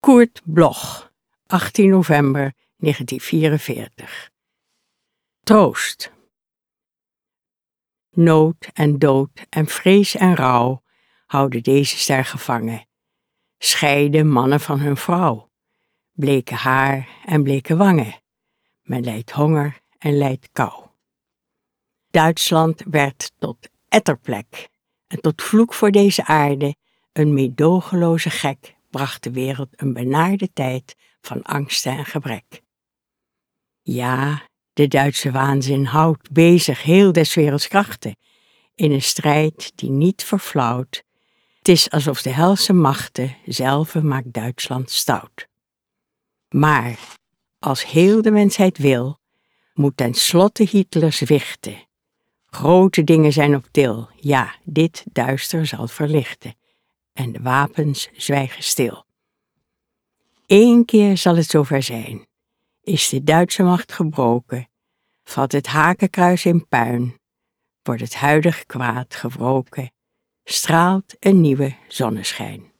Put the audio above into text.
Kurt Bloch, 18 november 1944. Troost. Nood en dood en vrees en rouw houden deze ster gevangen. Scheiden mannen van hun vrouw. Bleke haar en bleke wangen. Men lijdt honger en lijdt kou. Duitsland werd tot etterplek en tot vloek voor deze aarde. Een meedogenloze gek bracht de wereld een benaarde tijd van angsten en gebrek. Ja, de Duitse waanzin houdt bezig heel des werelds krachten, in een strijd die niet verflauwt. Het is alsof de helse machten zelve maakt Duitsland stout. Maar, als heel de mensheid wil, moet ten slotte Hitler zwichten. Grote dingen zijn op til, ja, dit duister zal verlichten. En de wapens zwijgen stil. Eén keer zal het zover zijn. Is de Duitse macht gebroken, valt het hakenkruis in puin, wordt het huidige kwaad gewroken, straalt een nieuwe zonneschijn.